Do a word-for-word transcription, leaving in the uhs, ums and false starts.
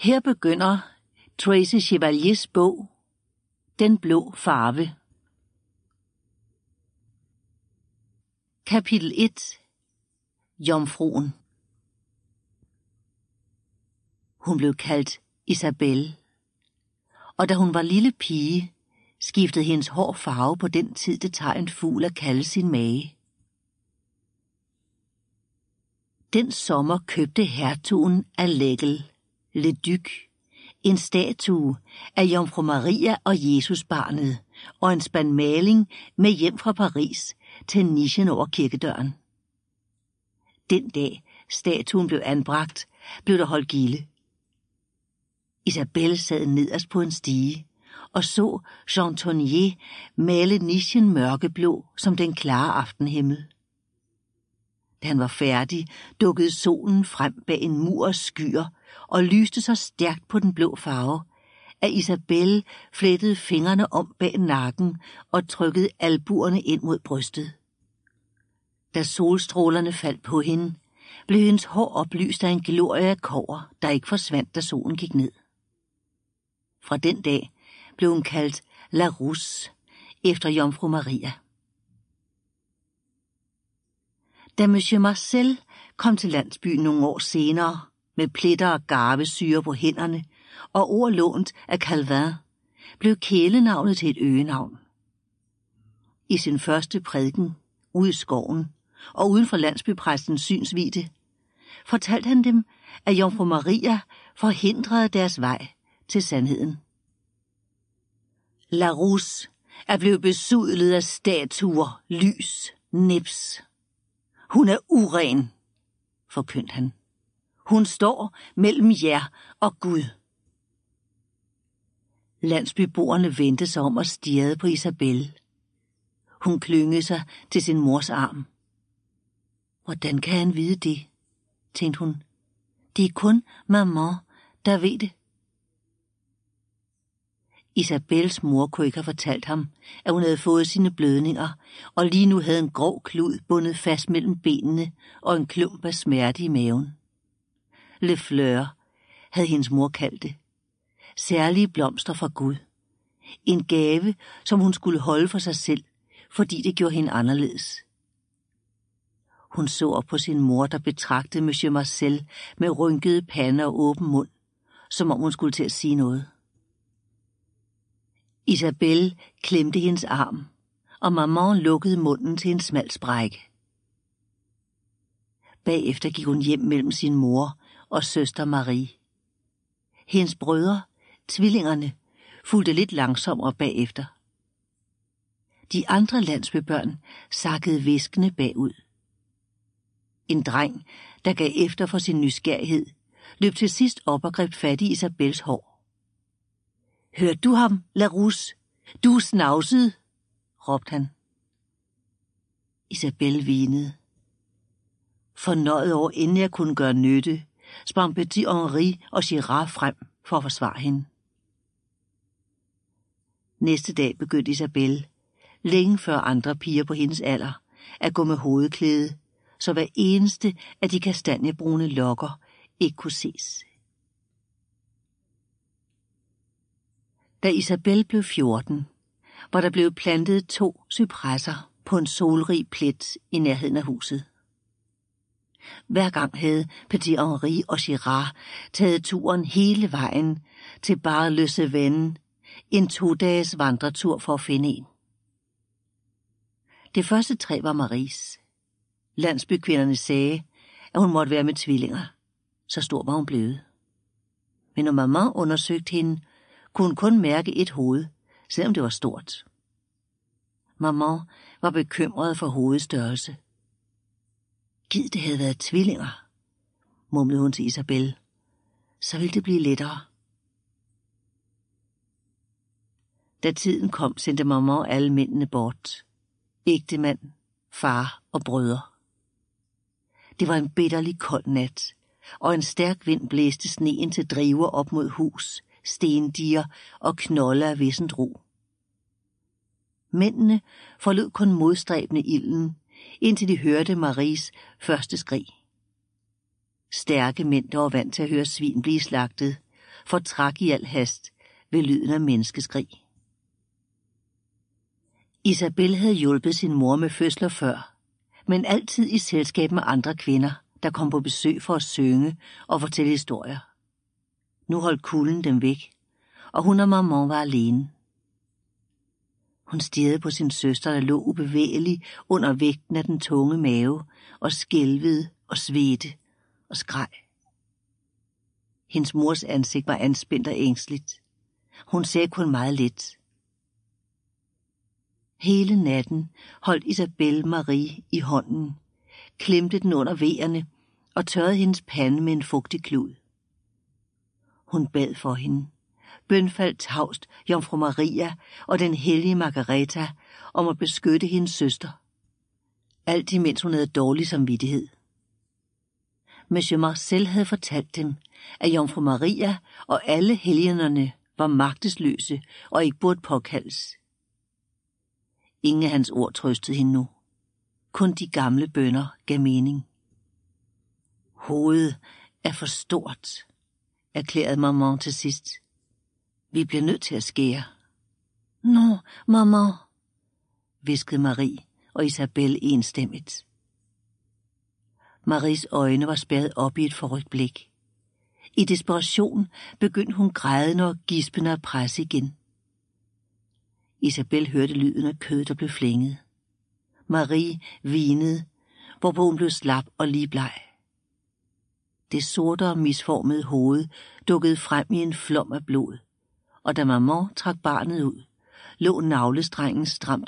Her begynder Tracy Chevaliers bog, Den blå farve. Kapitel et. Jomfruen. Hun blev kaldt Isabelle, og da hun var lille pige, skiftede hendes hår farve på den tid, det tager en fugl at kalde sin mage. Den sommer købte hertugen af L'Aigle, Le Duc, en statue af Jomfru Maria og Jesusbarnet og en spand maling med hjem fra Paris til nichen over kirkedøren. Den dag statuen blev anbragt, blev der holdt gilde. Isabelle sad nederst på en stige og så Jean Tournier male nichen mørkeblå som den klare aftenhimmel. Da han var færdig, dukkede solen frem bag en mur af skyer og lyste så stærkt på den blå farve, at Isabelle flettede fingrene om bag nakken og trykkede albuerne ind mod brystet. Da solstrålerne faldt på hende, blev hendes hår oplyst af en glorie af kobber, der ikke forsvandt, da solen gik ned. Fra den dag blev hun kaldt La Rousse, efter Jomfru Maria. Da Monsieur Marcel kom til landsbyen nogle år senere, med pletter og garvesyre på hænderne og ord lånt af Calvin, blev kælenavnet til et øgenavn. I sin første prædiken, ude i skoven og uden for landsbypræstens synsvidde, fortalte han dem, at Jomfru Maria forhindrede deres vej til sandheden. La Rousse er blevet besudlet af statuer, lys, nips. Hun er uren, forkyndte han. Hun står mellem jer og Gud. Landsbyboerne vendte sig om og stirrede på Isabelle. Hun klyngede sig til sin mors arm. Hvordan kan han vide det, tænkte hun. Det er kun maman, der ved det. Isabelles mor kunne ikke have fortalt ham, at hun havde fået sine blødninger, og lige nu havde en grov klud bundet fast mellem benene og en klump af smerte i maven. Le Fleur havde hendes mor kaldt det. Særlige blomster fra Gud. En gave, som hun skulle holde for sig selv, fordi det gjorde hende anderledes. Hun så op på sin mor, der betragtede Monsieur Marcel med rynkede pande og åben mund, som om hun skulle til at sige noget. Isabelle klemte hendes arm, og maman lukkede munden til en smal sprække. Bagefter gik hun hjem mellem sin mor og søster Marie. Hendes brødre, tvillingerne, fulgte lidt langsommere bagefter. De andre landsbybørn sakkede hviskende bagud. En dreng, der gav efter for sin nysgerrighed, løb til sidst op og greb fat i Isabelles hår. Hørte du ham, La Rousse? Du er snavset, råbte han. Isabelle hvinede. Fornøjet over, inden jeg kunne gøre nytte, sprang Petit Henri og Girard frem for at forsvare hende. Næste dag begyndte Isabelle, længe før andre piger på hendes alder, at gå med hovedklæde, så hver eneste af de kastanjebrune lokker ikke kunne ses. Da Isabelle blev fjorten, var der blevet plantet to cypresser på en solrig plet i nærheden af huset. Hver gang havde Petit Henri og Girard taget turen hele vejen til Bar-le-Cevennes, en to-dages vandretur for at finde en. Det første træ var Maries. Landsbykvinderne sagde, at hun måtte være med tvillinger. Så stor var hun blevet. Men når maman undersøgte hende, kunne hun kun mærke et hoved, selvom det var stort. Maman var bekymret for hovedstørrelse. Gid det havde været tvillinger, mumlede hun til Isabelle. Så ville det blive lettere. Da tiden kom, sendte maman alle mændene bort. Ægtemand, far og brødre. Det var en bitterlig kold nat, og en stærk vind blæste sneen til driver op mod hus, stendiger og knolde af vissent ro. Mændene forlod kun modstræbende ilden, indtil de hørte Maries første skrig. Stærke mænd, der var vant til at høre svin blive slagtet, fortrak i al hast ved lyden af menneskeskrig. Isabel havde hjulpet sin mor med fødsler før, men altid i selskab med andre kvinder, der kom på besøg for at synge og fortælle historier. Nu holdt kulden dem væk, og hun og maman var alene. Hun stirrede på sin søster, der lå ubevægelig under vægten af den tunge mave, og skælvede og svedte og skreg. Hendes mors ansigt var anspændt og ængsteligt. Hun sagde kun meget let. Hele natten holdt Isabel Marie i hånden, klemte den under vejerne og tørrede hendes pande med en fugtig klud. Hun bad for hende, bønfaldt tavst Jomfru Maria og den hellige Margareta om at beskytte hendes søster. Alt imens hun havde dårlig samvittighed. Monsieur Marcel havde fortalt dem, at Jomfru Maria og alle helgenerne var magtesløse og ikke burde påkaldes. Ingen af hans ord trøstede hende nu. Kun de gamle bønner gav mening. Hovedet er for stort, erklærede maman til sidst. Vi bliver nødt til at skære. Nå, maman, hviskede Marie og Isabel enstemmigt. Maries øjne var spærret op i et forrygt blik. I desperation begyndte hun grædende og gispende at presse igen. Isabel hørte lyden af kød, der blev flænget. Marie hvinede, hvorpå hun blev slap og lige bleg. Det sorte og misformede hoved dukkede frem i en flom af blod, og da maman trak barnet ud, lå navlestrengen stramt